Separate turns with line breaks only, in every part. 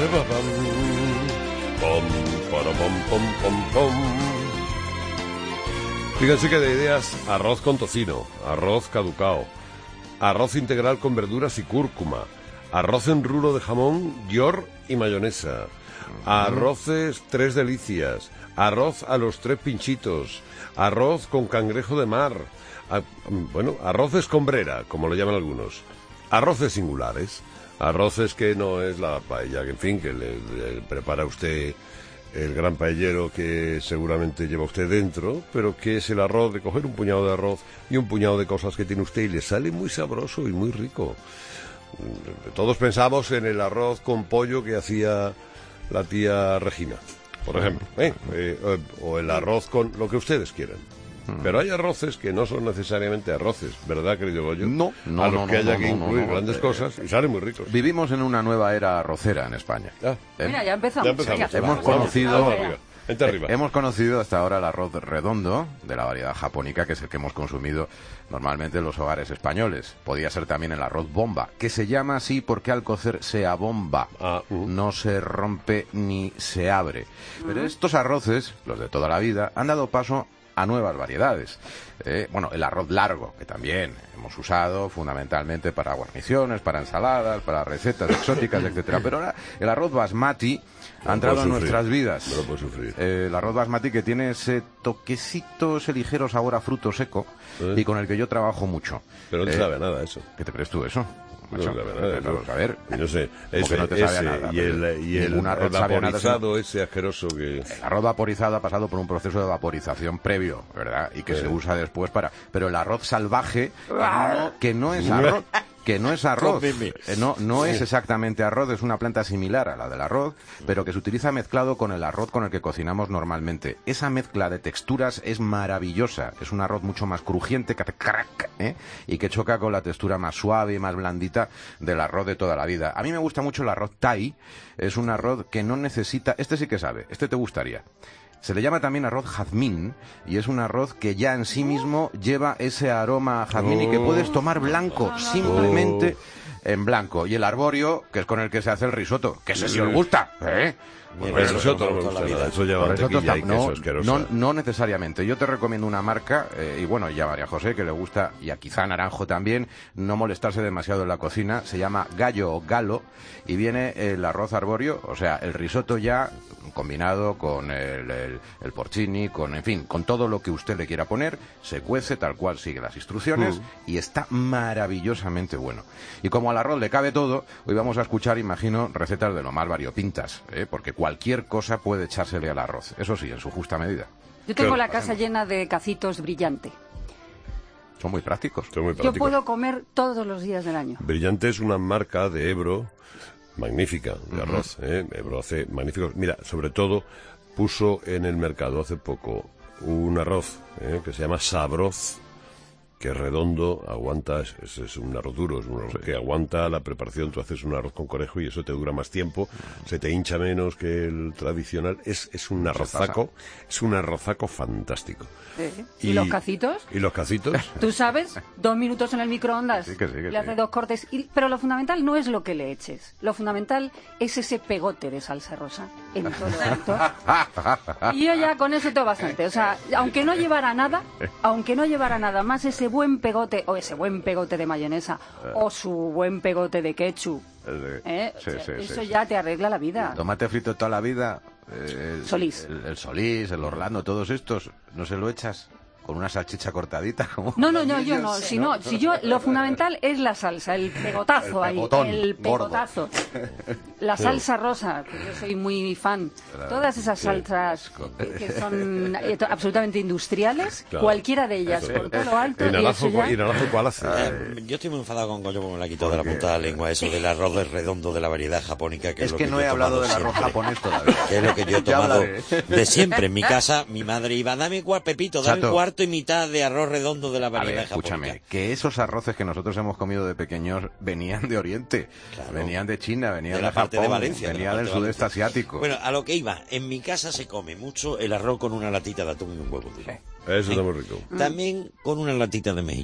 Fíjense que de ideas: arroz con tocino, arroz caducao, arroz integral con verduras y cúrcuma, arroz en rulo de jamón, york y mayonesa, arroces tres delicias, arroz a los tres pinchitos, arroz con cangrejo de mar, arroz escombrera, como lo llaman algunos, arroces singulares, arroces que no es la paella, que en fin, que le prepara usted el gran paellero que seguramente lleva usted dentro, pero que es el arroz de coger un puñado de arroz y un puñado de cosas que tiene usted y le sale muy sabroso y muy rico. Todos pensamos en el arroz con pollo que hacía la tía Regina, por ejemplo, o el arroz con lo que ustedes quieran. Pero hay arroces que no son necesariamente arroces, ¿verdad, querido Goyo?
No,
a los que haya que incluir grandes cosas y salen muy ricos.
Vivimos en una nueva era arrocera en España.
Mira, ya empezamos.
Hemos conocido hasta ahora el arroz redondo de la variedad japónica, que es el que hemos consumido normalmente en los hogares españoles. Podía ser también el arroz bomba, que se llama así porque al cocer se abomba, no se rompe ni se abre. Pero estos arroces, los de toda la vida, han dado paso a nuevas variedades. El arroz largo, que también hemos usado fundamentalmente para guarniciones, para ensaladas, para recetas exóticas, etcétera. Pero ahora el arroz basmati ha entrado en nuestras vidas.
No lo puedo sufrir.
El arroz basmati, que tiene ese toquecito, ese ligero sabor a fruto seco, y con el que yo trabajo mucho.
Pero no te sabe a nada eso.
¿Qué te crees tú eso?
No sabe a nada.
A ver,
no sé,
ese no te sabe a nada,
y el vaporizado ese asqueroso que...
El arroz vaporizado ha pasado por un proceso de vaporización previo, ¿verdad? Y que se usa después para... Pero el arroz salvaje, que no es arroz... Que no es arroz, no es exactamente arroz, es una planta similar a la del arroz, pero que se utiliza mezclado con el arroz con el que cocinamos normalmente. Esa mezcla de texturas es maravillosa, es un arroz mucho más crujiente, que hace crack, y que choca con la textura más suave y más blandita del arroz de toda la vida. A mí me gusta mucho el arroz Thai, es un arroz que no necesita... Este sí que sabe, este te gustaría. Se le llama también arroz jazmín, y es un arroz que ya en sí mismo lleva ese aroma a jazmín y que puedes tomar blanco, simplemente en blanco. Y el arborio, que es con el que se hace el risotto, que ese sí os gusta, ¿eh?
Bueno, el risotto no me gusta nada, eso lleva mantequilla y queso asqueroso.
No necesariamente. Yo te recomiendo una marca, y bueno, ya María José, que le gusta, y a quizá Naranjo también, no molestarse demasiado en la cocina. Se llama Gallo o Galo, y viene el arroz arborio, o sea, el risotto ya combinado con el porcini, en fin, con todo lo que usted le quiera poner, se cuece tal cual sigue las instrucciones, y está maravillosamente bueno. Y como al arroz le cabe todo, hoy vamos a escuchar, imagino, recetas de lo más variopintas, porque cualquier cosa puede echársele al arroz, eso sí, en su justa medida.
Yo tengo la casa llena de cacitos Brillante.
Son muy prácticos.
Yo puedo comer todos los días del año.
Brillante es una marca de Ebro magnífica de arroz, Ebro hace magníficos. Mira, sobre todo puso en el mercado hace poco un arroz que se llama Sabroz, que es redondo, aguanta, es un arroz duro, es un arroz que aguanta la preparación. Tú haces un arroz con conejo y eso te dura más tiempo, se te hincha menos que el tradicional. Es un arrozaco fantástico.
¿Y los cacitos?
¿Y los cacitos?
Tú sabes, 2 minutos en el microondas, le hace 2 cortes, pero lo fundamental no es lo que le eches, lo fundamental es ese pegote de salsa rosa en todo esto. Y yo ya con eso tengo bastante, o sea, aunque no llevara nada más, ese buen pegote, o ese buen pegote de mayonesa, o su buen pegote de ketchup, eso ya te arregla la vida.
Tomate frito toda la vida,
Solís.
El Solís, el Orlando, todos estos, ¿no se lo echas con una salchicha cortadita?
No, yo no. Si yo, lo fundamental es la salsa, el pegotazo el pegotazo. La salsa rosa, que yo soy muy fan. Todas esas salsas que son absolutamente industriales, cualquiera de ellas, por todo lo alto.
¿Y naranjo cuál hace?
Yo estoy muy enfadado con Goyo porque me la quitó de la punta de la lengua eso del arroz redondo de la variedad japónica. Que es lo
que no he hablado del arroz japonés todavía.
Que es lo que yo he tomado de siempre. En mi casa, mi madre iba, dame Pepito, dame cuarto y mitad de arroz redondo de la variedad japonesa.
Escúchame, que esos arroces que nosotros hemos comido de pequeños venían de Oriente, venían de China, venían de Japón,
de Valencia,
venía del sudeste asiático.
Bueno, a lo que iba, en mi casa se come mucho el arroz con una latita de atún y un huevo duro.
Eso está muy rico.
También con una latita de mejillones.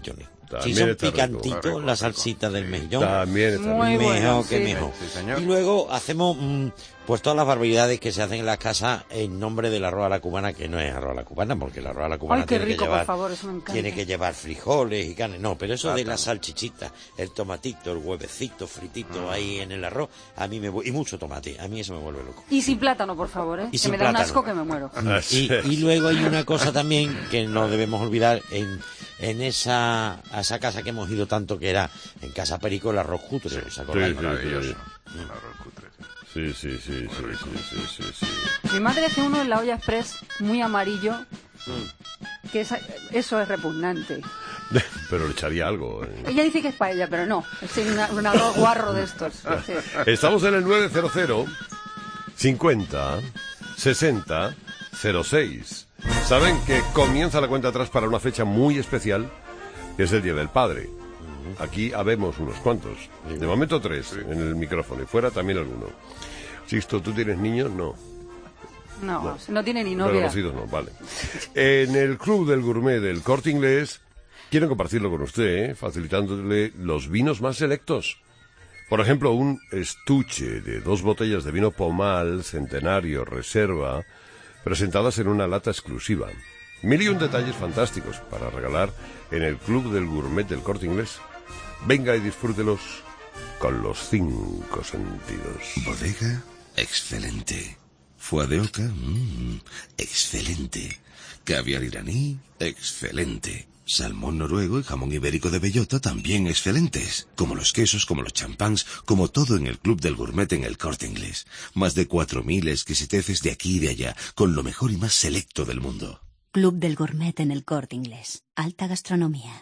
Si son picantitos, la salsita del mejillón.
También está
muy
rico.
bueno,
Mejor que mejor. Y luego hacemos pues todas las barbaridades que se hacen en las casas en nombre del arroz a la cubana, que no es arroz a la cubana, porque el arroz a la cubana
Ay, qué rico,
que llevar,
por favor, eso me encanta.
tiene que llevar frijoles y carne. No, pero eso de la salchichita, el tomatito, el huevecito fritito ahí en el arroz, a mí y mucho tomate, a mí eso me vuelve loco.
Y sin plátano, por favor,
Y
que
sin
me da un
plátano.
asco que me muero.
Y luego hay una cosa también que no debemos olvidar en esa casa que hemos ido tanto, que era en Casa Perico, el arroz cutre, ¿os acordáis?
Maravilloso. El arroz cutre.
Sí.
Mi madre hace uno en la olla express muy amarillo, que eso es repugnante.
Pero le echaría algo.
Ella dice que es paella, pero no, es un arroz guarro de estos. Sí.
Estamos en el 900 50 60 06. Saben que comienza la cuenta atrás para una fecha muy especial, que es el Día del Padre. Aquí habemos unos cuantos. De momento 3 en el micrófono y fuera también alguno. Sixto, ¿tú tienes niños? No.
No tiene ni
Pero
novia.
los hijos no, vale. En el Club del Gourmet del Corte Inglés quiero compartirlo con usted, facilitándole los vinos más selectos. Por ejemplo, un estuche de 2 botellas de vino Pomal, Centenario, Reserva, presentadas en una lata exclusiva. 1001 detalles fantásticos para regalar en el Club del Gourmet del Corte Inglés. Venga y disfrútelos con los 5 sentidos.
Bodega, excelente. Foie de oca, excelente. Caviar iraní, excelente. Salmón noruego y jamón ibérico de bellota también excelentes. Como los quesos, como los champáns, como todo en el Club del Gourmet en el Corte Inglés. Más de 4.000 exquisiteces de aquí y de allá, con lo mejor y más selecto del mundo.
Club del Gourmet en el Corte Inglés. Alta gastronomía.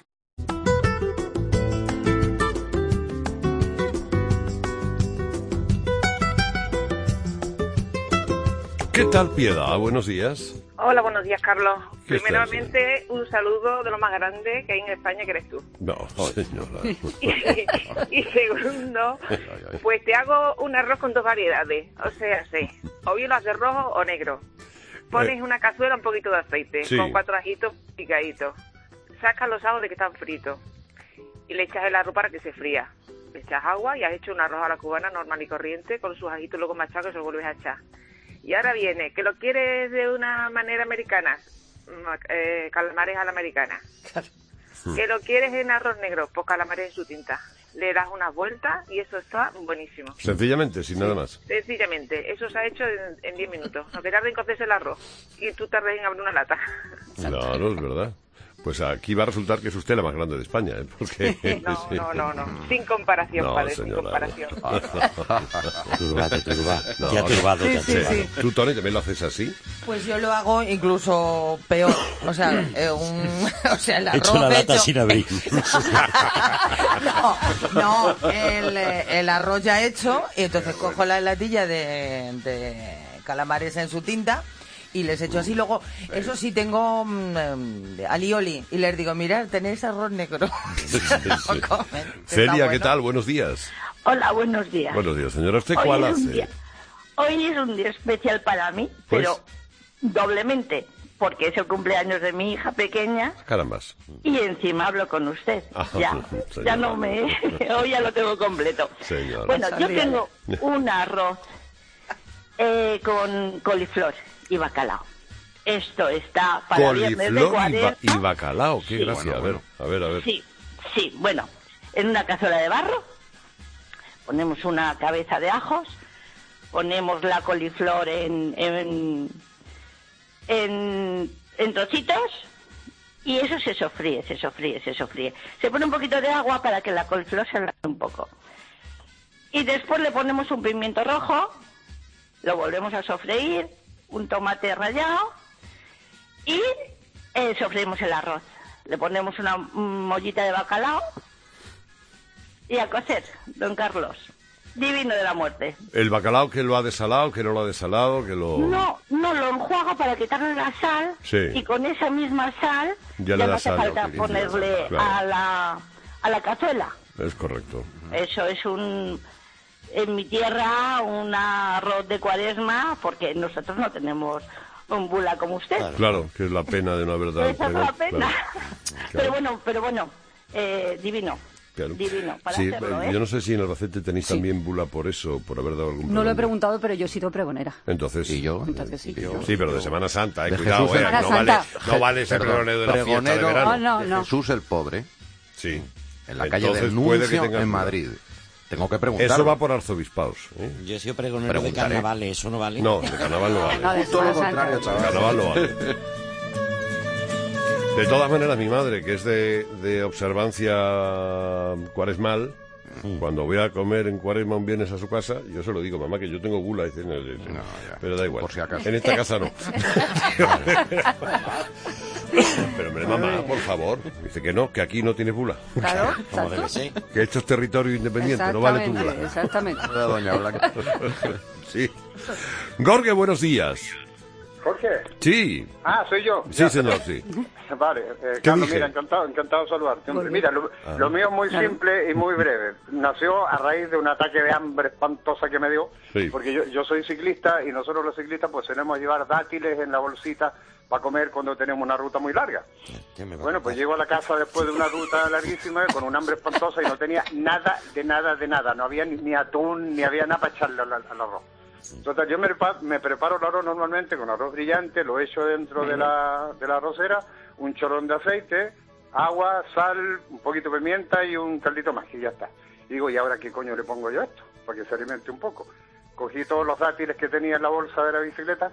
¿Qué tal, Piedad? Buenos días.
Hola, buenos días, Carlos.
¿Qué
Primeramente, un saludo de lo más grande que hay en España, que eres tú.
No, señora.
Y segundo, pues te hago un arroz con 2 variedades. O sea, o bien lo haces rojo o negro. Pones una cazuela, un poquito de aceite,
Sí.
con 4 ajitos picaditos. Sacas los ajos de que están fritos y le echas el arroz para que se fría. Le echas agua y has hecho un arroz a la cubana normal y corriente con sus ajitos luego machacados y se lo vuelves a echar. Y ahora viene, que lo quieres de una manera americana, calamares a la americana. Que lo quieres en arroz negro, pues calamares en su tinta. Le das unas vueltas y eso está buenísimo.
Sencillamente, sin nada más.
Sencillamente, eso se ha hecho en 10 minutos. Lo que tarda en cocerse el arroz y tú tardas en abrir una lata.
Claro, es verdad. Pues aquí va a resultar que es usted la más grande de España, ¿eh? Porque...
No. Sin comparación,
No,
padre,
señora.
sin comparación.
No, te ha turbado.
Sí.
¿Tú, Tony, también lo haces así?
Pues yo lo hago incluso peor. O sea, el
He
arroz
hecho la lata
hecho-
sin abrir.
el arroz ya hecho, y entonces cojo la latilla de calamares en su tinta y les echo así. Luego, eso sí, tengo alioli y les digo, mirad, tenéis arroz negro. Lo comen, que
Celia,
está
¿qué
bueno.
tal? Buenos días.
Hola, buenos días.
Buenos días, señora. ¿Usted
Hoy
cuál
es un
hace?
día- Hoy es un día especial para mí,
Pues-
pero doblemente, porque es el cumpleaños de mi hija pequeña
Carambas.
y encima hablo con usted.
Ah,
Ya
señora.
no me... Hoy ya lo tengo completo.
Señora.
Bueno, yo
Sabía.
tengo un arroz con coliflor y bacalao. Esto está para viernes de
Coliflor
Cuaresma.
y bacalao. Qué
Sí.
gracia.
Bueno.
A ver.
Sí, bueno, en una cazuela de barro ponemos una cabeza de ajos, ponemos la coliflor en trocitos y eso se sofríe. Se pone un poquito de agua para que la coliflor se ablande un poco. Y después le ponemos un pimiento rojo, lo volvemos a sofreír, un tomate rallado y sofreímos el arroz. Le ponemos una mollita de bacalao y a cocer, don Carlos. Divino de la muerte.
El bacalao que lo ha desalado, que no lo ha desalado, que lo...
No, lo enjuaga para quitarle la sal
Sí.
y con esa misma sal
Ya le
no
da
hace
sal,
falta
lo que
ponerle
claro.
a la cazuela.
Es correcto.
Eso es en mi tierra un arroz de Cuaresma, porque nosotros no tenemos un bula como usted.
Claro, que es la pena de no haber dado el
Esa es la
pregón,
pena.
claro.
Pero bueno, divino.
Claro.
Divino, para
sí,
hacerlo, ¿eh?
Yo no sé si en Albacete tenéis también bula por eso, por haber dado algún
No lo he preguntado, pero yo he sido pregonera.
Entonces,
¿y yo?
Entonces sí.
Sí, pero de Semana Santa,
De
cuidado,
Jesús,
no vale ser pregonero de la fiesta de verano.
No.
Jesús el Pobre,
Sí.
en la calle del
puede que
Nuncio,
tengas
en
bula.
Madrid. Tengo que preguntar.
Eso va por arzobispados.
Yo he sido pregonero de
Preguntaré.
carnavales, ¿eso no vale?
No, de carnaval no vale.
No, de
Todo lo
Semana Santa.
contrario,
De
chaval.
carnaval no vale. De todas maneras, mi madre, que es de observancia cuaresmal, cuando voy a comer en cuaresma un viernes a su casa, yo se lo digo, mamá, que yo tengo gula. Dice, no,
ya.
pero da igual.
Por si acaso.
En esta casa no. Pero hombre, mamá, por favor. Dice que no, que aquí no tienes bula.
Claro,
Como debe
exacto.
ser.
Que esto es territorio independiente, no vale tu bula.
Exactamente.
Doña Blanca.
Sí. Gorge, buenos días.
Jorge.
Sí.
Ah, soy yo.
Sí,
Ya.
señor, sí.
Vale,
¿Qué
Carlos,
dije?
mira, encantado de saludarte. Mira, lo mío es muy simple y muy breve. Nació a raíz de un ataque de hambre espantosa que me dio,
Sí.
porque yo soy ciclista y nosotros los ciclistas pues tenemos que llevar dátiles en la bolsita para comer cuando tenemos una ruta muy larga. Bueno, pues llego a la casa después de una ruta larguísima con un hambre espantosa y no tenía nada de nada. No había ni atún, ni había nada para echarle al arroz. Entonces yo me preparo el arroz normalmente con arroz brillante, lo echo dentro de la arrocera, un chorrón de aceite, agua, sal, un poquito de pimienta y un caldito más, y ya está. Y digo, ¿y ahora qué coño le pongo yo a esto? Para que se alimente un poco. Cogí todos los dátiles que tenía en la bolsa de la bicicleta,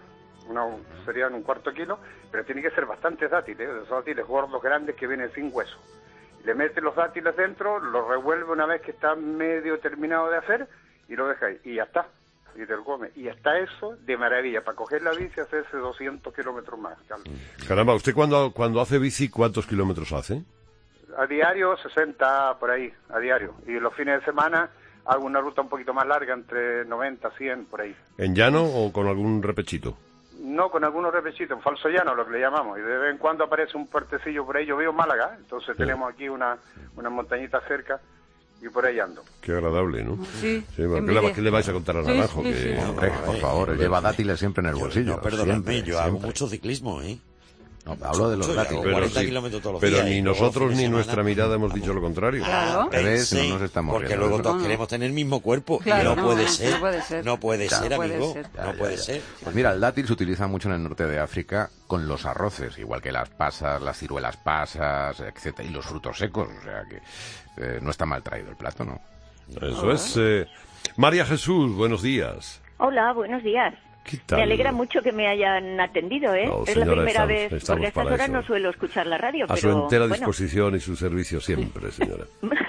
serían un cuarto kilo, pero tiene que ser bastantes dátiles, esos dátiles gordos, grandes, que vienen sin hueso. Le mete los dátiles dentro, los revuelve una vez que está medio terminado de hacer, y lo deja ahí, y ya está. Y te lo come. Y está eso de maravilla. Para coger la bici hacerse 200 kilómetros más, Carlos.
Caramba, ¿usted cuando hace bici cuántos kilómetros hace?
A diario 60 por ahí, a diario. Y los fines de semana hago una ruta un poquito más larga, entre 90, 100 por ahí.
¿En llano o con algún repechito?
No, con algunos repechitos, en falso llano, lo que le llamamos. Y de vez en cuando aparece un puertecillo por ahí. Yo vivo en Málaga, entonces tenemos aquí una montañita cerca. Y por ahí ando.
Qué agradable, ¿no?
Sí.
¿Qué le vais a contar a Naranjo?
Sí, sí.
Hombre, por favor, lleva dátiles siempre en el bolsillo.
No, perdóname,
siempre,
yo hago
siempre.
mucho ciclismo, ¿eh?
No, hablo de los
Mucho,
dátiles.
yo hago 40 kilómetros todos los
pero
días.
ni
y luego
nosotros
fin de
ni
semana,
nuestra mirada hemos dicho lo contrario.
Claro.
¿Ves? No nos estamos
porque
riendo,
luego
¿no?
todos queremos tener el mismo cuerpo.
Claro,
y no
no,
puede
no
ser.
puede ser.
No puede ser,
No puede
amigo.
ser.
No puede ser.
Pues mira, el dátil se utiliza mucho en el norte de África con los arroces, igual que las pasas, las ciruelas pasas, etcétera, y los frutos secos. O sea que no está mal traído el plato, ¿no?
Eso es. María Jesús, buenos días.
Hola, buenos días.
¿Qué tal?
Me alegra mucho que me hayan atendido, ¿eh?
No,
es la
señora,
primera
estamos
vez, porque a estas
para
horas
eso.
no suelo escuchar la radio,
A
pero
su entera
bueno.
disposición y su servicio siempre, señora.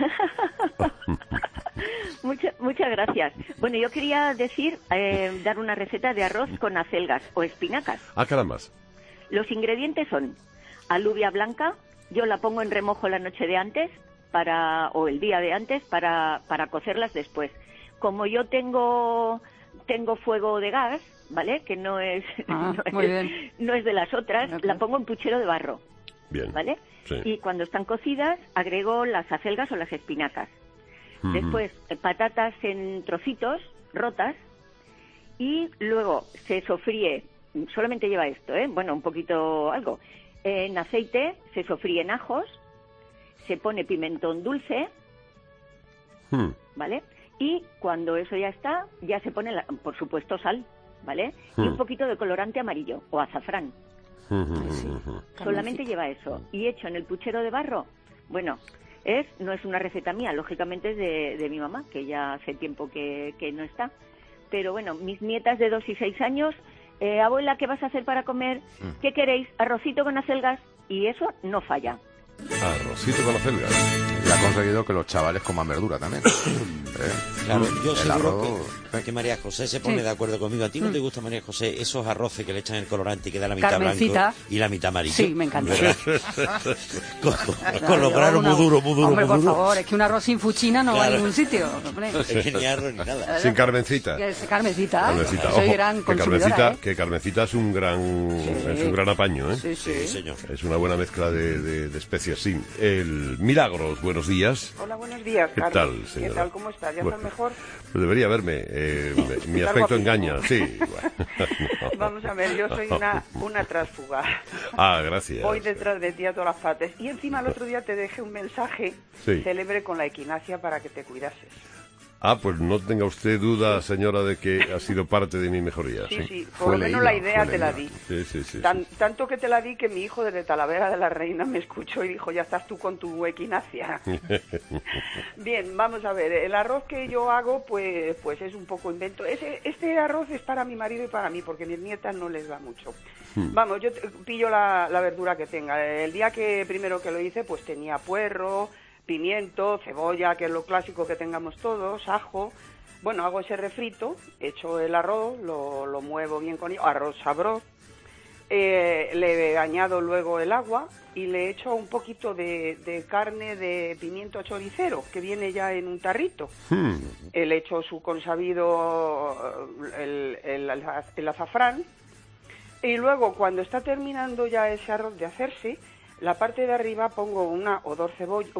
Muchas gracias. Bueno, yo quería dar una receta de arroz con acelgas o espinacas.
Ah, caramba.
Los ingredientes son alubia blanca, yo la pongo en remojo la noche de antes o el día de antes para cocerlas después. Como yo tengo fuego de gas, ¿vale? Que no es
muy bien.
no es de las otras, la pongo en puchero de barro.
Bien.
¿Vale?
Sí.
Y cuando están cocidas agrego las acelgas o las espinacas. Después patatas en trocitos rotas y luego se sofríe, solamente lleva esto, bueno, un poquito algo, en aceite, se sofríen ajos, se pone pimentón dulce, ¿vale? Y cuando eso ya está, ya se pone, por supuesto, sal, ¿vale? Y un poquito de colorante amarillo o azafrán. Solamente lleva eso. Y hecho en el puchero de barro, bueno, no es una receta mía, lógicamente es de mi mamá, que ya hace tiempo que no está. Pero bueno, mis nietas de 2 y 6 años, abuela, ¿qué vas a hacer para comer? ¿Qué queréis? Arrocito con acelgas, y eso no falla.
Arrocito con acelgas.
Y ha conseguido que los chavales coman verdura también.
Claro, yo
El
seguro
arroz-
que María José se pone
Sí.
de acuerdo conmigo. ¿A ti no te gusta, María José, esos arroces que le echan el colorante y queda la mitad
Carmencita.
blanco y la mitad amarillo?
Sí, me encanta.
¿Verdad? con los granos muy duros, muy duros,
Hombre,
muy
por
duros.
favor, es que un arroz sin fuchina no va a
Claro.
ningún sitio. Hombre.
Es que ni arroz ni nada.
Sin Carmencita.
Que es Carmencita.
Carmencita,
Soy
ojo,
gran
que
consumidora,
Carmencita, que Carmencita es un gran apaño, ¿eh?
Sí,
Sí,
sí.
señor.
Es una buena mezcla de especias, sí. El Milagros, buenos buenos días.
Hola, buenos días,
¿Qué
Carlos?
tal, señora?
¿Qué tal? ¿Cómo estás? ¿Ya estás mejor?
Pues debería verme. Mi aspecto engaña, sí.
No. Vamos a ver, yo soy una tránsfuga.
Ah, gracias.
Voy detrás de ti a todas las partes. Y encima el otro día te dejé un mensaje célebre con la equinacia para que te cuidases.
Ah, pues no tenga usted duda, señora, de que ha sido parte de mi mejoría.
Sí, por lo menos la idea te la di.
Sí.
Tanto que te la di que mi hijo desde Talavera de la Reina me escuchó y dijo, ya estás tú con tu equinacia. Bien, vamos a ver, el arroz que yo hago, pues es un poco invento. Este arroz es para mi marido y para mí, porque a mis nietas no les va mucho. Vamos, yo pillo la verdura que tenga. El día primero que lo hice, pues tenía puerro, pimiento, cebolla, que es lo clásico que tengamos todos, ajo. Bueno, hago ese refrito, echo el arroz, lo muevo bien con arroz sabroso, le añado luego el agua y le echo un poquito de carne de pimiento choricero, que viene ya en un tarrito. Le echo su consabido, el azafrán, y luego cuando está terminando ya ese arroz de hacerse, la parte de arriba pongo una o dos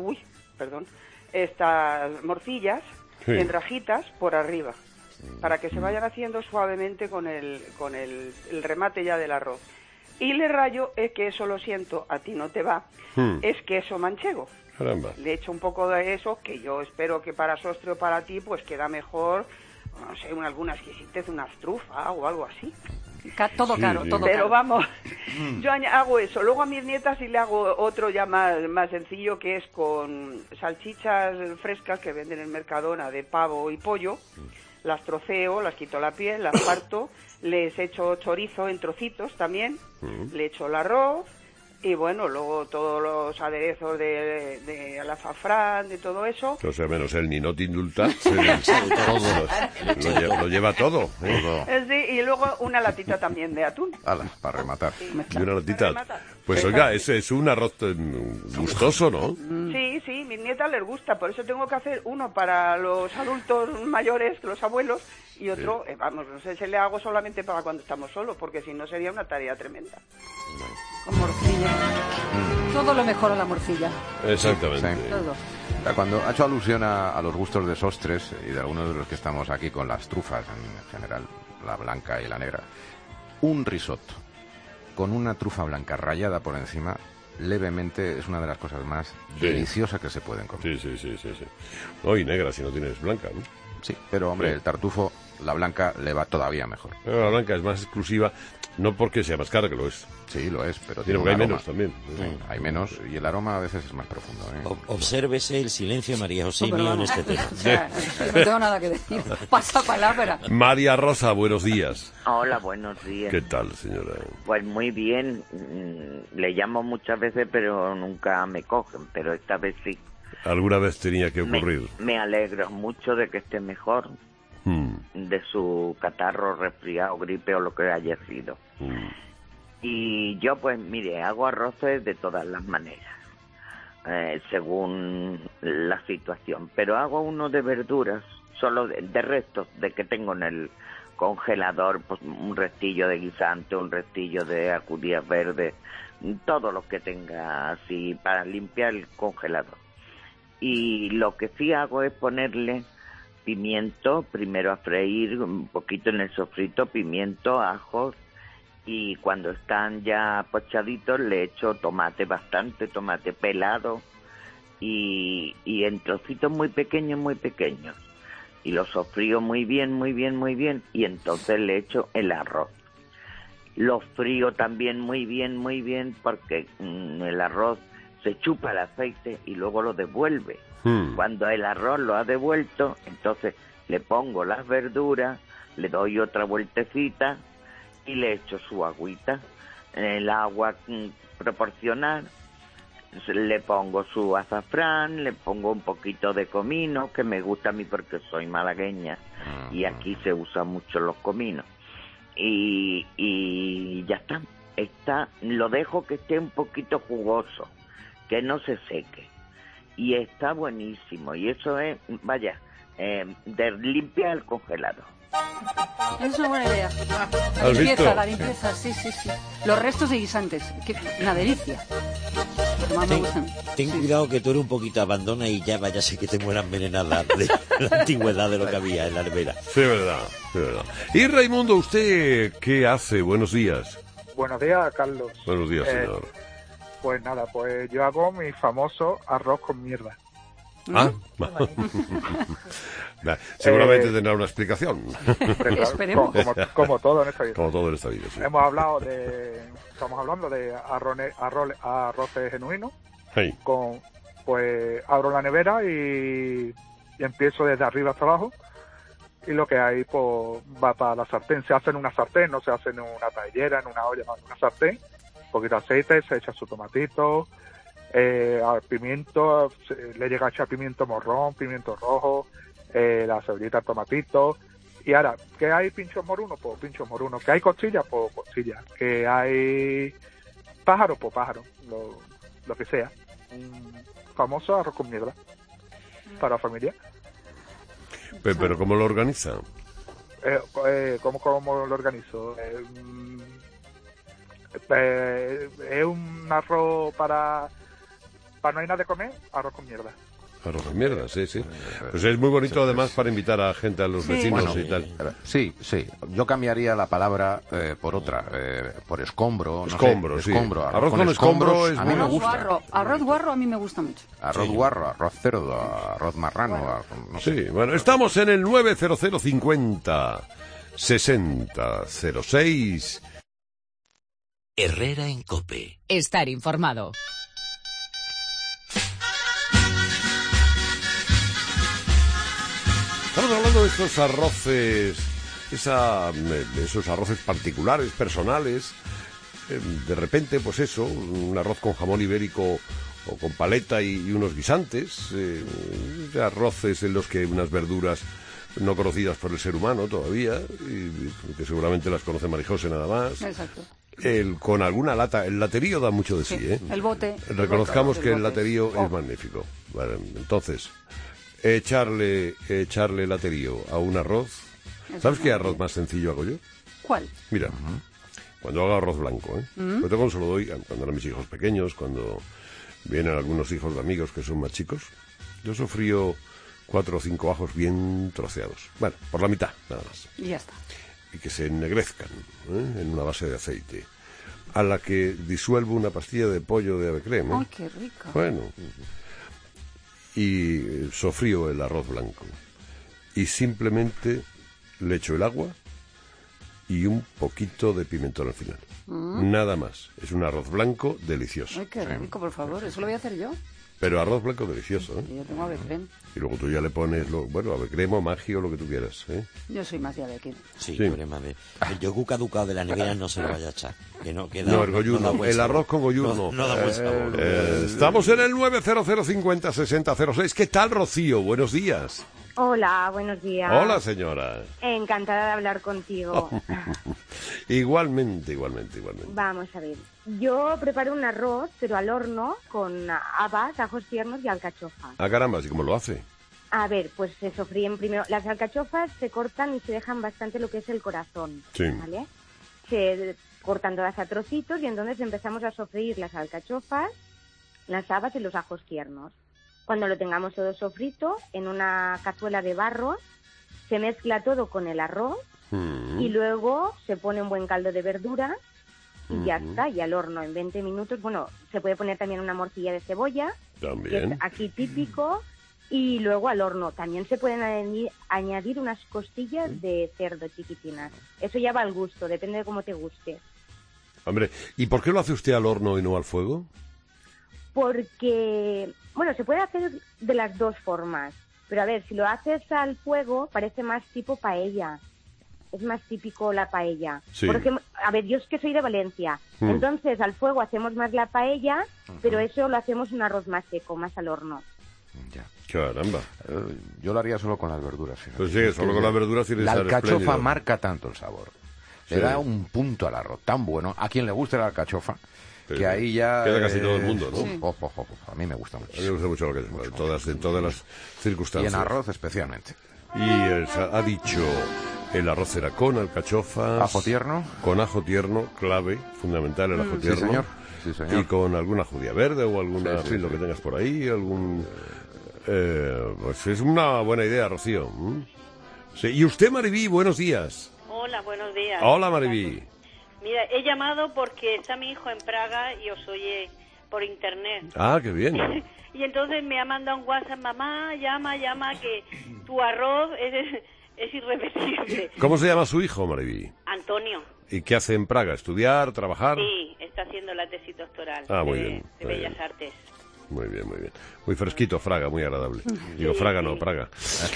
estas morcillas en rajitas por arriba, para que se vayan haciendo suavemente con el remate ya del arroz. Y le rayo, es que eso lo siento, a ti no te va, es queso manchego.
Caramba.
Le echo un poco de eso, que yo espero que para Sostre o para ti pues queda mejor, no sé, alguna exquisitez, una trufa o algo así.
Todo caro, todo caro.
Pero vamos, yo hago eso. Luego a mis nietas sí le hago otro ya más sencillo, que es con salchichas frescas que venden en Mercadona de pavo y pollo. Las troceo, las quito la piel, las parto, les echo chorizo en trocitos también, le echo el arroz y bueno, luego todos los aderezos de azafrán, de todo eso.
O sea, menos el Ninot indulta, lo lleva todo.
Sí, y luego una latita también de atún.
Para rematar.
Sí.
Y una latita. Pues oiga, es un arroz gustoso, ¿no?
Sí, mis nietas les gusta, por eso tengo que hacer uno para los adultos mayores, los abuelos, y otro, vamos, no sé si le hago solamente para cuando estamos solos, porque si no sería una tarea tremenda.
Con morcilla. Todo lo mejor a la morcilla.
Exactamente.
Sí. Todo. Cuando ha hecho alusión a los gustos de Sostres y de algunos de los que estamos aquí con las trufas en general, la blanca y la negra, un risotto con una trufa blanca rallada por encima, levemente, es una de las cosas más deliciosas que se pueden comer.
Sí. No, y negra si no tienes blanca, ¿no?
Sí, pero hombre, el tartufo, la blanca le va todavía mejor.
Pero la blanca es más exclusiva, no porque sea más cara, que lo es.
Sí, lo es, pero
tiene porque hay menos también.
Sí, hay menos y el aroma a veces es más profundo.
Obsérvese el silencio, María José mío, en este tema.
No tengo nada que decir. Pasa palabra.
María Rosa, buenos días.
Hola, buenos días.
¿Qué tal, señora?
Pues muy bien. Le llamo muchas veces, pero nunca me cogen, pero esta vez sí.
¿Alguna vez tenía que ocurrir?
Me alegro mucho de que esté mejor, de su catarro, resfriado, gripe o lo que haya sido. Y yo, pues, mire, hago arroces de todas las maneras, según la situación. Pero hago uno de verduras, solo de restos, de que tengo en el congelador, pues un restillo de guisante, un restillo de judías verdes, todo lo que tenga así para limpiar el congelador. Y lo que sí hago es ponerle pimiento, primero a freír un poquito en el sofrito, pimiento, ajos, y cuando están ya pochaditos le echo tomate, bastante tomate pelado, y en trocitos muy pequeños, y lo sofrío muy bien, y entonces le echo el arroz. Lo frío también muy bien, porque el arroz se chupa el aceite y luego lo devuelve. Cuando el arroz lo ha devuelto, entonces le pongo las verduras, le doy otra vueltecita y le echo su agüita. En el agua proporcional le pongo su azafrán, le pongo un poquito de comino, que me gusta a mí porque soy malagueña y aquí se usan mucho los cominos. Y ya está. Lo dejo que esté un poquito jugoso, que no se seque, y está buenísimo. Y eso es, vaya, de limpiar el congelador.
Es una buena idea. La limpieza, sí. Los restos de guisantes, una delicia. que más me gustan.
Ten cuidado que tú eres un poquito abandona y ya váyase que te mueras envenenada de la antigüedad de lo que había en la nevera.
Sí, verdad, sí, verdad. Y Raimundo, ¿usted qué hace? Buenos días.
Buenos días, Carlos.
Buenos días, señor.
Pues nada, pues yo hago mi famoso arroz con mierda.
Ah, seguramente tendrá una explicación.
Esperemos.
Como todo en esta vida.
Como todo en esta vida, sí.
Estamos hablando de arroces genuinos.
Hey.
Pues abro la nevera y empiezo desde arriba hasta abajo. Y lo que hay, pues, va para la sartén. Se hace en una sartén, no se hace en una paellera, en una olla, no, en una sartén. Un poquito de aceite, se echa su tomatito, pimiento, le llega a echar pimiento morrón, pimiento rojo, la cebollita, el tomatito. Y ahora, ¿qué hay pinchos morunos? Pues pinchos morunos. ¿Que hay costillas? Pues costillas. ¿Que hay pájaro? Pues pájaro. Lo que sea. Un famoso arroz con mierda para la familia.
Pero ¿cómo lo organiza?
¿Cómo lo organizo? Es un arroz para no hay nada de comer, arroz con mierda.
Arroz con mierda, sí. Pues es muy bonito además para invitar a gente, a los vecinos y tal.
Sí. Yo cambiaría la palabra por otra, por escombro.
Escombro,
no sé,
sí.
escombro.
Arroz con escombro es
a mí me gusta.
Arroz guarro a mí me gusta mucho.
Arroz guarro, arroz cerdo, arroz marrano. No sé.
Sí, bueno, estamos en el 90050 6006.
Herrera en COPE.
Estar informado.
Estamos hablando de estos arroces, esos arroces particulares, personales. De repente, pues eso, un arroz con jamón ibérico o con paleta y unos guisantes. Arroces en los que unas verduras no conocidas por el ser humano todavía, y que seguramente las conoce Marijose nada más.
Exacto.
Con alguna lata, el laterío da mucho de sí, ¿eh?
El bote.
Reconozcamos que el laterío es magnífico. Vale, entonces, echarle laterío a un arroz. ¿Sabes qué arroz más sencillo hago yo?
¿Cuál?
Mira, cuando hago arroz blanco, yo tengo se lo doy cuando eran mis hijos pequeños, cuando vienen algunos hijos de amigos que son más chicos. Yo sofrío 4 o 5 ajos bien troceados. Bueno, por la mitad, nada más.
Y ya está.
Y que se ennegrezcan en una base de aceite, a la que disuelvo una pastilla de pollo de ave creme.
¡Ay, qué rico!
Bueno, y sofrío el arroz blanco. Y simplemente le echo el agua y un poquito de pimentón al final. Nada más. Es un arroz blanco delicioso.
¡Ay, qué rico, por favor! Eso lo voy a hacer yo.
Pero arroz blanco delicioso, ¿eh?
Yo tengo ave creme.
Y luego tú ya le pones, ave creme o maggi o lo que tú quieras, ¿eh?
Yo soy más de ave creme.
Sí, tú eres más de... El yogur caducado de la nevera no se lo vaya a echar.
No, el goyur no. El arroz con goyur no.
No da buen sabor.
Estamos en el 90050 6006. ¿Qué tal, Rocío? Buenos días.
Hola, buenos días.
Hola, señora.
Encantada de hablar contigo.
Igualmente.
Vamos a ver. Yo preparo un arroz, pero al horno, con habas, ajos tiernos y alcachofa.
Ah, caramba, ¿y cómo lo hace?
A ver, pues se sofríen primero. Las alcachofas se cortan y se dejan bastante lo que es el corazón.
Sí.
¿Vale? Se cortan todas a trocitos y entonces empezamos a sofreír las alcachofas, las habas y los ajos tiernos. Cuando lo tengamos todo sofrito, en una cazuela de barro, se mezcla todo con el arroz y luego se pone un buen caldo de verdura y ya está, y al horno en 20 minutos. Bueno, se puede poner también una morcilla de cebolla,
también,
que es aquí típico, y luego al horno. También se pueden añadir unas costillas de cerdo chiquitinas. Eso ya va al gusto, depende de cómo te guste.
Hombre, ¿y por qué lo hace usted al horno y no al fuego?
Porque, bueno, se puede hacer de las dos formas. Pero a ver, si lo haces al fuego, parece más tipo paella. Es más típico la paella.
Sí.
Porque, a ver, yo es que soy de Valencia. Entonces, al fuego hacemos más la paella, pero eso lo hacemos un arroz más seco, más al horno.
Ya.
Caramba.
Yo lo haría solo con las verduras.
Pues sí, solo con las verduras y
la alcachofa marca tanto el sabor. Le da un punto al arroz tan bueno. A quien le guste la alcachofa, que ahí ya...
Queda casi todo el mundo, ¿no?
Sí. A mí me gusta mucho.
A mí me gusta mucho la alcachofa, en todas las circunstancias.
Y en arroz especialmente.
Y ha dicho, el arroz era con alcachofas...
Ajo tierno.
Con ajo tierno, clave, fundamental el ajo tierno.
Sí, señor. Sí, señor.
Y con alguna judía verde o alguna, en fin, lo que tengas por ahí, algún... pues es una buena idea, Rocío. Sí. Y usted, Maribí, buenos días.
Hola, buenos días.
Hola, Maribí.
Mira, he llamado porque está mi hijo en Praga y os oye por internet.
Ah, qué bien.
Y entonces me ha mandado un WhatsApp, mamá, llama, que tu arroz es irrepetible.
¿Cómo se llama su hijo, Maribí?
Antonio.
¿Y qué hace en Praga? ¿Estudiar, trabajar?
Sí, está haciendo la tesis doctoral
muy bien,
de Bellas Artes.
Muy bien, muy bien. Muy fresquito, Fraga, muy agradable. Digo, Fraga no, Praga.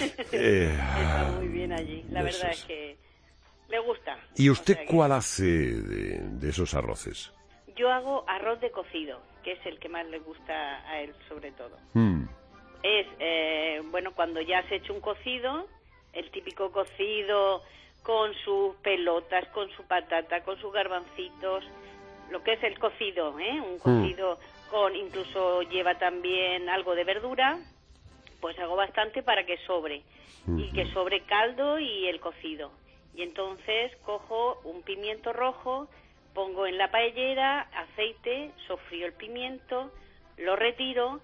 Está muy bien allí, la verdad es que le gusta.
¿Y usted cuál hace de esos arroces?
Yo hago arroz de cocido, que es el que más le gusta a él sobre todo. Es, bueno, cuando ya has hecho un cocido, el típico cocido con sus pelotas, con su patata, con sus garbancitos, lo que es el cocido, un cocido con, incluso lleva también algo de verdura, pues hago bastante para que sobre, y que sobre caldo y el cocido. Y entonces cojo un pimiento rojo, pongo en la paellera aceite, sofrío el pimiento, lo retiro,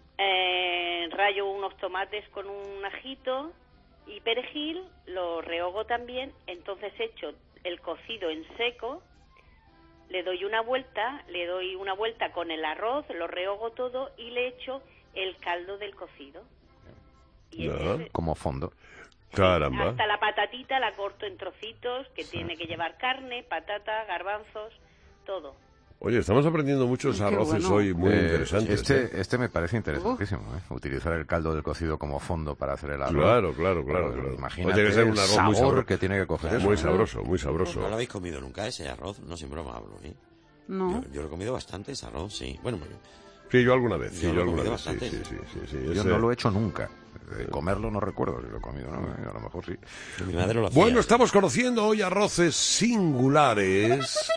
rayo unos tomates con un ajito y perejil, lo rehogo también, entonces echo el cocido en seco, le doy una vuelta con el arroz, lo rehogo todo y le echo el caldo del cocido. Y
como fondo.
Caramba.
Hasta la patatita la corto en trocitos, que tiene que llevar carne, patata, garbanzos, todo.
Oye, estamos aprendiendo muchos arroces hoy muy interesantes.
Este me parece interesantísimo, utilizar el caldo del cocido como fondo para hacer el arroz.
Claro.
Imagínate
que ser un arroz
sabor
muy sabroso
que tiene que coger eso.
Muy sabroso, muy sabroso.
¿No lo habéis comido nunca ese arroz? No, sin broma hablo, ¿eh?
No.
Yo lo he comido bastante, ese arroz, sí. Bueno,
sí, yo alguna vez.
Yo lo he comido bastante.
Sí.
Yo no lo he hecho nunca. Comerlo no recuerdo si lo he comido, ¿no? A lo mejor sí.
Mi madre lo hacía.
Bueno, estamos conociendo hoy arroces singulares.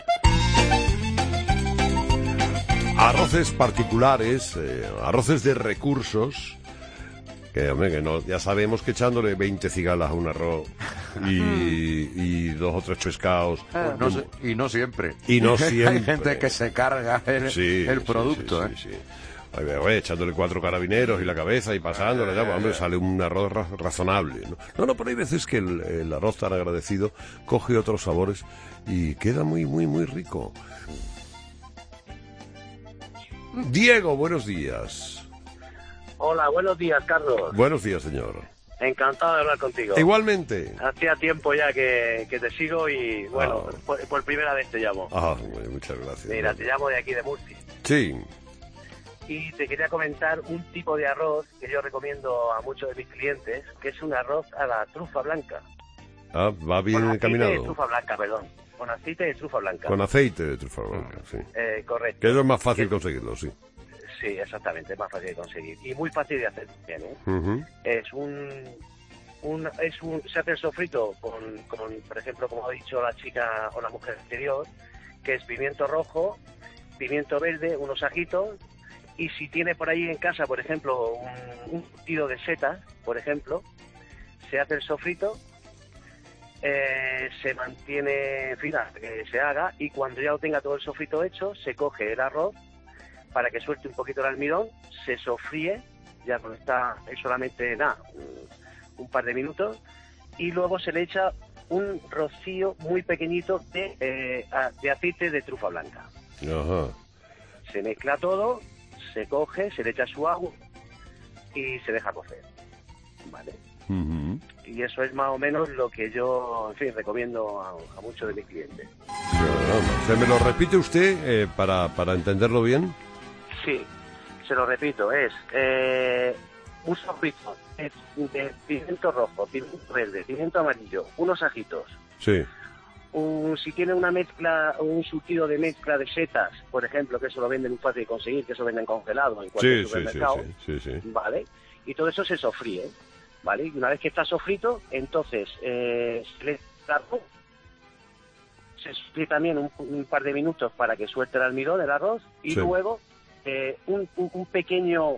Arroces particulares, arroces de recursos, que hombre, que no, ya sabemos que echándole 20 cigalas a un arroz y 2 o 3 pescados.
Y no siempre.
Y no siempre.
Hay gente que se carga el producto,
Sí. Oye, echándole 4 carabineros y la cabeza y pasándole, ya, pues, hombre, sale un arroz razonable, ¿no? No, pero hay veces que el arroz tan agradecido coge otros sabores y queda muy, muy, muy rico. Diego, buenos días.
Hola, buenos días, Carlos.
Buenos días, señor.
Encantado de hablar contigo.
Igualmente.
Hacía tiempo ya que te sigo y, bueno, por primera vez te llamo.
Muchas gracias.
Mira, te llamo de aquí de Murcia.
Sí.
Y te quería comentar un tipo de arroz que yo recomiendo a muchos de mis clientes, que es un arroz a la trufa blanca.
Va bien encaminado.
Con aceite de trufa blanca, perdón. Con aceite de trufa blanca.
Con aceite de trufa blanca, sí.
Correcto.
Que eso es más fácil conseguirlo, sí.
Sí, exactamente, es más fácil de conseguir. Y muy fácil de hacer también, Es se hace el sofrito con, por ejemplo, como ha dicho la chica o la mujer anterior, que es pimiento rojo, pimiento verde, unos ajitos, y si tiene por ahí en casa, por ejemplo, un curtido de setas, por ejemplo, se hace el sofrito, se mantiene, en fin, que se haga, y cuando ya lo tenga todo el sofrito hecho, se coge el arroz para que suelte un poquito el almidón, se sofríe, ya cuando está solamente un par de minutos, y luego se le echa un rocío muy pequeñito de aceite de trufa blanca.
Ajá.
Se mezcla todo, se coge, se le echa su agua y se deja cocer, ¿vale? Y eso es más o menos lo que yo, en fin, recomiendo a muchos de mis clientes.
¿Se me lo repite usted para entenderlo bien?
Sí, se lo repito, es un sofrito de pimiento rojo, pimiento verde, pimiento amarillo, unos ajitos.
Sí.
Si tiene una mezcla, un surtido de mezcla de setas, por ejemplo, que eso lo venden muy fácil de conseguir, que eso venden congelado en cualquier supermercado,
sí.
¿vale? Y todo eso se sofríe, ¿vale? Y una vez que está sofrito, entonces se le arroz, se sofríe también un par de minutos para que suelte el almidón del arroz y luego un pequeño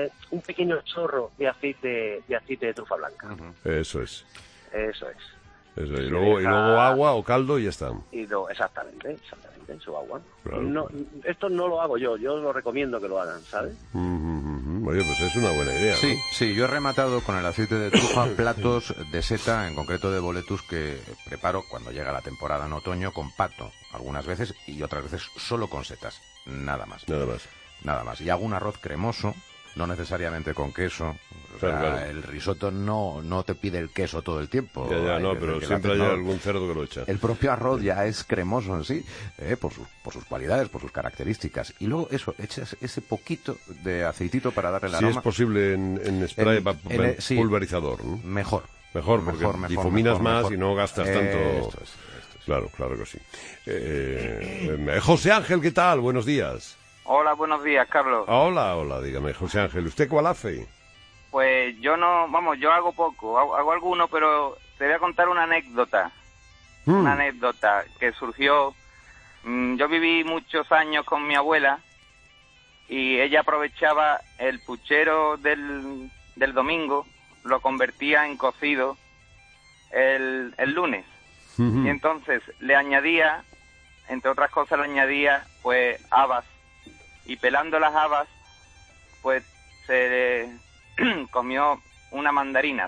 chorro de aceite de trufa blanca.
Eso es. Eso, y luego agua o caldo y ya está.
Y luego, exactamente, su agua.
Claro.
No, esto no lo hago yo lo recomiendo que lo hagan, ¿sabes?
Oye, pues es una buena idea,
Sí,
¿no?
sí, yo he rematado con el aceite de trufa platos de seta, en concreto de boletus, que preparo cuando llega la temporada en otoño con pato, algunas veces, y otras veces solo con setas, nada más. Nada más. Y hago un arroz cremoso, no necesariamente con queso. O sea,
Claro.
el risotto no te pide el queso todo el tiempo.
Ya,
Hay
no,
veces
pero
que
siempre hay
lo hace,
algún cerdo que lo echa.
El propio arroz ya es cremoso en sí, por sus cualidades, por sus características. Y luego eso, echas ese poquito de aceitito para darle el
Si
aroma.
es posible en spray
sí,
pulverizador, ¿no?
Mejor,
porque difuminas más
mejor.
y no gastas tanto.
Esto es.
Claro que sí. José Ángel, ¿qué tal? Buenos días.
Hola, buenos días, Carlos.
Hola, dígame, José Ángel, ¿usted cuál hace?
Pues yo yo hago poco, hago alguno, pero te voy a contar una anécdota. Una anécdota que surgió. Yo viví muchos años con mi abuela y ella aprovechaba el puchero del domingo, lo convertía en cocido el lunes. Y entonces le añadía, entre otras cosas, pues habas. Y pelando las habas, pues se comió una mandarina,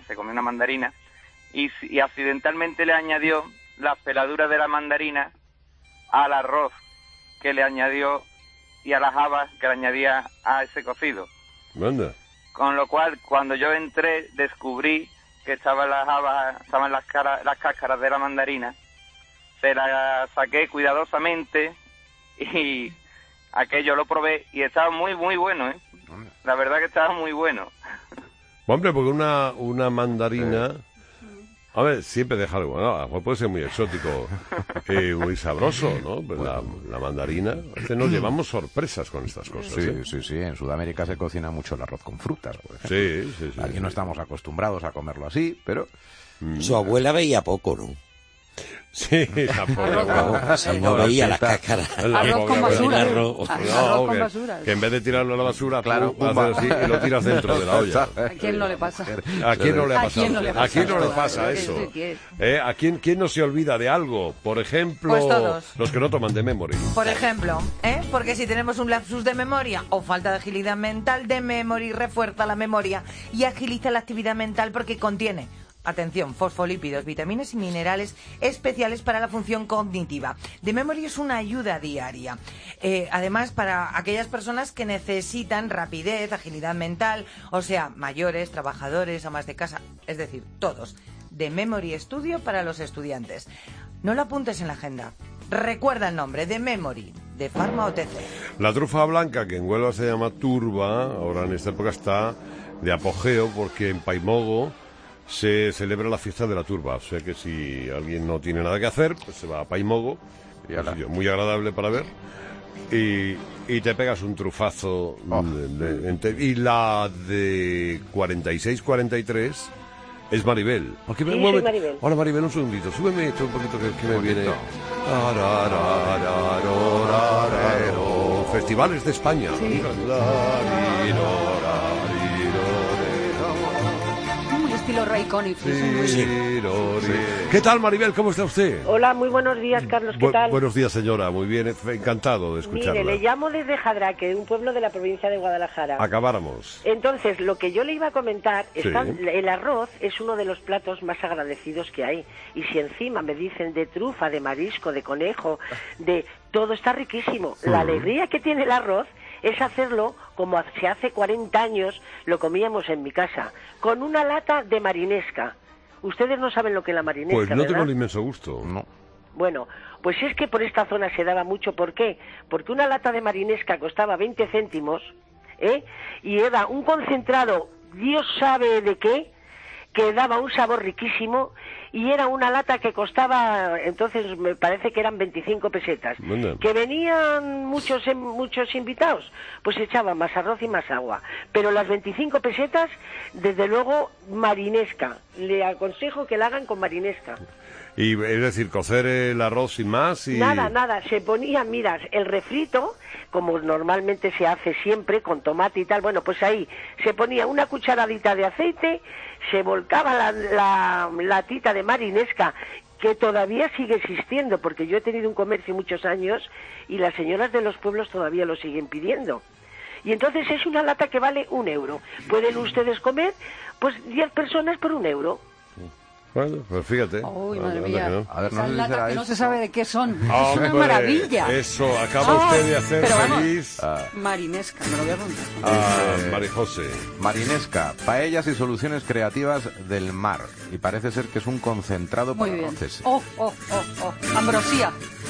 y accidentalmente le añadió las peladuras de la mandarina al arroz que le añadió y a las habas que le añadía a ese cocido.
Manda.
Con lo cual, cuando yo entré, descubrí que estaban las habas, estaban las cáscaras de la mandarina. Se las saqué cuidadosamente y aquello lo probé y estaba muy, muy bueno, ¿eh? La verdad que estaba muy bueno.
Hombre, porque una mandarina... A ver, siempre deja algo, ¿no? A lo mejor puede ser muy exótico, muy sabroso, ¿no? Pues la mandarina... A veces nos llevamos sorpresas con estas cosas,
Sí. En Sudamérica se cocina mucho el arroz con frutas, por ejemplo.
Sí.
Aquí no estamos acostumbrados a comerlo así, pero...
Su abuela veía poco, ¿no?
Sí, la pobre abuela.
Si no veía las cáscaras.
Arroz con basura.
Arroz con basura. Que en vez de tirarlo a la basura, claro, haces así y lo tiras dentro de la olla.
¿A quién no le pasa?
¿A quién no le pasa? ¿A quién no le pasa eso? ¿A quién no se olvida de algo? Por ejemplo,
pues todos.
Los que no toman de memory.
Por ejemplo, porque si tenemos un lapsus de memoria o falta de agilidad mental, de memory refuerza la memoria y agiliza la actividad mental porque contiene... Atención, fosfolípidos, vitaminas y minerales especiales para la función cognitiva. The Memory es una ayuda diaria. Además, para aquellas personas que necesitan rapidez, agilidad mental, o sea, mayores, trabajadores, amas de casa, es decir, todos. The Memory Studio para los estudiantes. No lo apuntes en la agenda. Recuerda el nombre, The Memory, de Pharma OTC.
La trufa blanca, que en Huelva se llama turba, ahora en esta época está de apogeo porque en Paimogo se celebra la fiesta de la turba, o sea que si alguien no tiene nada que hacer, pues se va a Paimogo, un sitio muy agradable para ver, y te pegas un trufazo. Y la de 46-43 es Maribel.
Sí, soy Maribel.
Hola Maribel, un segundito, súbeme esto un poquito que me viene. Festivales de España.
Sí. Estilo Ray Conniff.
¿Qué tal, Maribel? ¿Cómo está usted?
Hola, muy buenos días, Carlos. ¿Qué tal?
Buenos días, señora. Muy bien, encantado de escucharla.
Mire, le llamo desde Jadraque, un pueblo de la provincia de Guadalajara.
Acabáramos.
Entonces, lo que yo le iba a comentar,
Sí.
el arroz es uno de los platos más agradecidos que hay. Y si encima me dicen de trufa, de marisco, de conejo, de todo, está riquísimo. La alegría que tiene el arroz es hacerlo como se hace 40 años lo comíamos en mi casa, con una lata de marinesca. Ustedes no saben lo que es la marinesca,
Pues no
¿verdad?
tengo el inmenso gusto. No.
Bueno, pues es que por esta zona se daba mucho. ¿Por qué? Porque una lata de marinesca costaba 20 céntimos, y era un concentrado, Dios sabe de qué, que daba un sabor riquísimo, y era una lata que costaba, entonces me parece que eran 25 pesetas.
Bueno.
Que venían muchos invitados, pues echaban más arroz y más agua. Pero las 25 pesetas, desde luego, marinesca. Le aconsejo que la hagan con marinesca.
Y es decir, cocer el arroz sin más y...
Nada, se ponía, mira, el refrito, como normalmente se hace siempre, con tomate y tal, bueno, pues ahí se ponía una cucharadita de aceite, se volcaba la latita de marinesca, que todavía sigue existiendo, porque yo he tenido un comercio muchos años y las señoras de los pueblos todavía lo siguen pidiendo. Y entonces es una lata que vale €1. Pueden ustedes comer, pues 10 personas por €1.
Bueno, pues fíjate.
Uy, madre mía.
No.
A ver,
Esas latas que no se sabe de qué son.
¡Hombre!
Es una maravilla.
Eso, acaba usted de hacer
pero vamos,
feliz.
Marinesca, me lo voy a apuntar.
María José.
Marinesca, paellas y soluciones creativas del mar. Y parece ser que es un concentrado
Muy
para
bien.
arroces.
Oh. Ambrosía.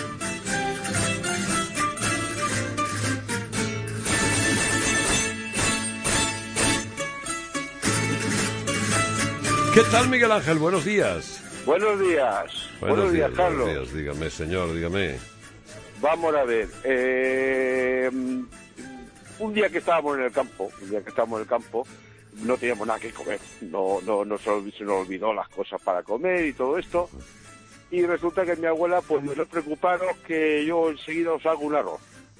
¿Qué tal, Miguel Ángel? Buenos días.
Buenos días. Buenos días, Carlos.
Buenos días, dígame, señor, dígame.
Vamos a ver. Un día que estábamos en el campo, no teníamos nada que comer. Se nos olvidó las cosas para comer y todo esto. Y resulta que mi abuela, pues no os preocuparos que yo enseguida os hago un arroz.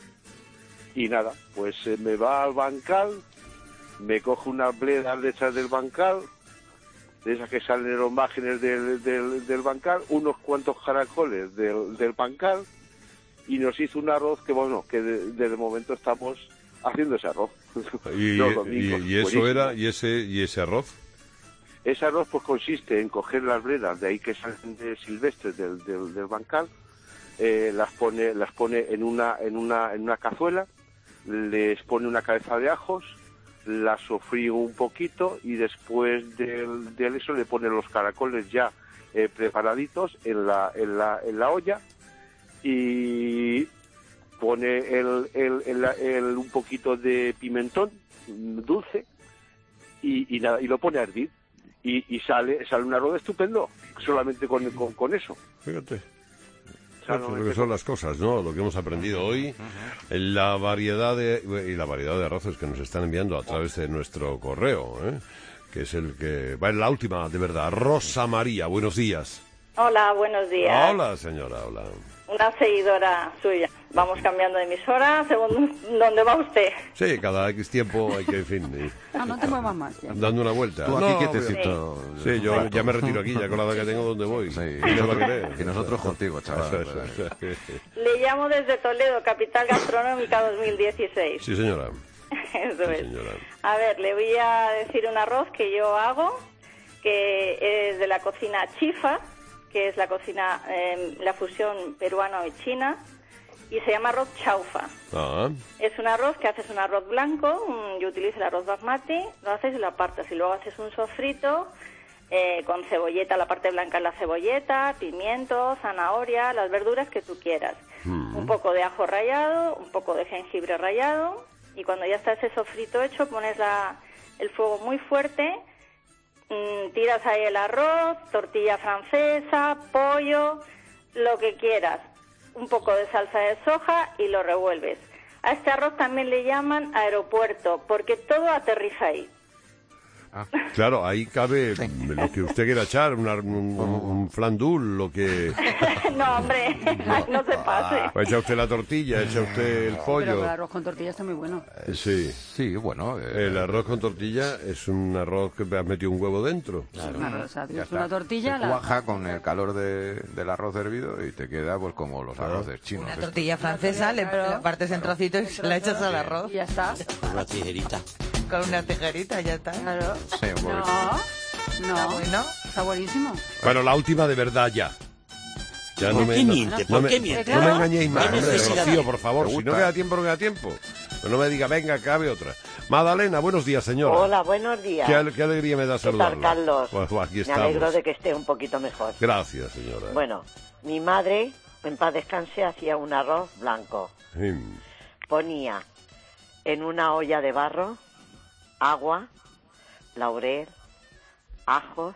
Y nada, pues me va al bancal, me coge unas bledas de esas del bancal, de esas que salen en los márgenes del bancal, unos cuantos caracoles del bancal, y nos hizo un arroz que, bueno, que desde momento estamos haciendo ese arroz.
¿Y eso era, y ese arroz?
Ese arroz pues consiste en coger las bledas de ahí que salen de silvestres del bancal, las pone en una cazuela, les pone una cabeza de ajos, la sofríe un poquito y después de eso le pone los caracoles ya preparaditos en la olla y pone un poquito de pimentón dulce y nada, y lo pone a hervir y sale un arroz estupendo solamente con eso.
Fíjate. Lo que son las cosas, ¿no? Lo que hemos aprendido hoy, la variedad de arroces que nos están enviando a través de nuestro correo, que es el que va en la última, de verdad. Rosa María, buenos días.
Hola, buenos días.
Hola, señora, hola.
Una seguidora suya. Vamos cambiando de emisora según dónde va usted.
Sí, cada X tiempo hay que, en fin...
no te muevas más. Ya.
Dando una vuelta.
Tú aquí quietecito.
Sí, yo ya me retiro aquí, ya con la edad que tengo, ¿dónde voy?
Sí.
Y
nosotros contigo, chaval.
Le llamo desde Toledo, capital gastronómica 2016.
Sí, señora.
Eso es. Señora. A ver, le voy a decir un arroz que yo hago, que es de la cocina chifa, que es la cocina, la fusión peruana y china, y se llama arroz chaufa.
Ah.
Es un arroz que haces un arroz blanco, yo utilizo el arroz basmati, lo haces y lo apartas, y luego haces un sofrito con cebolleta, la parte blanca es la cebolleta, pimiento, zanahoria, las verduras que tú quieras. Un poco de ajo rallado, un poco de jengibre rallado, y cuando ya está ese sofrito hecho, pones el fuego muy fuerte, tiras ahí el arroz, tortilla francesa, pollo, lo que quieras, un poco de salsa de soja y lo revuelves. A este arroz también le llaman aeropuerto, porque todo aterriza ahí.
Claro, ahí cabe lo que usted quiera echar, un flandul, lo que...
No, hombre, no se pase.
Pues echa usted la tortilla, echa usted el pollo.
Pero el arroz con tortilla está muy bueno.
Sí.
Sí, bueno.
El arroz con tortilla es un arroz que has metido un huevo dentro.
Claro. O sea, tienes una tortilla...
Se cuaja con el calor del arroz hervido y te queda pues como los arroces chinos.
Una tortilla francesa, le partes en trocitos y se la echas al arroz.
Y ya está.
Una tijerita.
Con una tijerita, ya está.
Claro.
Sí,
No, bueno, está buenísimo.
Bueno, la última de verdad ya. Ya
¿Por qué miente?
No me engañéis más,
¿Qué
hombre,
necesidad
Rocío,
hay?
por favor. Si no queda tiempo, no queda tiempo. Pero no me diga, venga, cabe otra. Madalena, buenos días, señora.
Hola, buenos días.
Qué alegría me da saludarla.
¿Qué tal, Carlos?
Pues, aquí
me
estamos.
alegro de que esté un poquito mejor.
Gracias, señora.
Bueno, mi madre, en paz descanse, hacía un arroz blanco. Ponía en una olla de barro agua, laurel, ajos,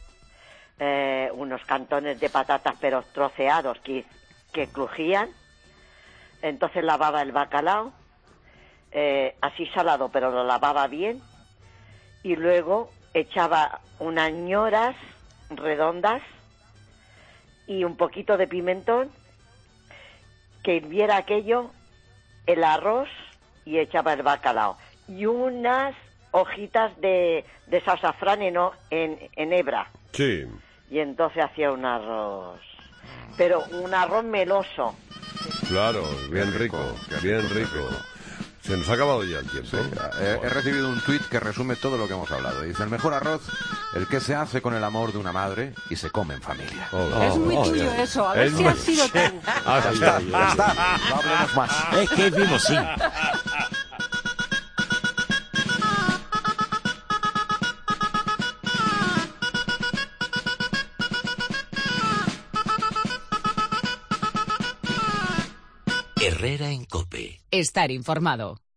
unos cantones de patatas pero troceados que crujían. Entonces lavaba el bacalao, así salado, pero lo lavaba bien, y luego echaba unas ñoras redondas y un poquito de pimentón, que hirviera aquello, el arroz y echaba el bacalao. Y unas hojitas de azafrán en hebra.
Sí.
Y entonces hacía un arroz. Pero un arroz meloso.
Claro, bien rico, bien rico. Se nos ha acabado ya el tiempo.
Sí, he recibido un tuit que resume todo lo que hemos hablado. Dice, el mejor arroz, el que se hace con el amor de una madre y se come en familia.
Es muy tuyo eso, a ver si has sido tú.
Está. No hablemos más.
Es que vimos sí.
Herrera en COPE.
Estar informado.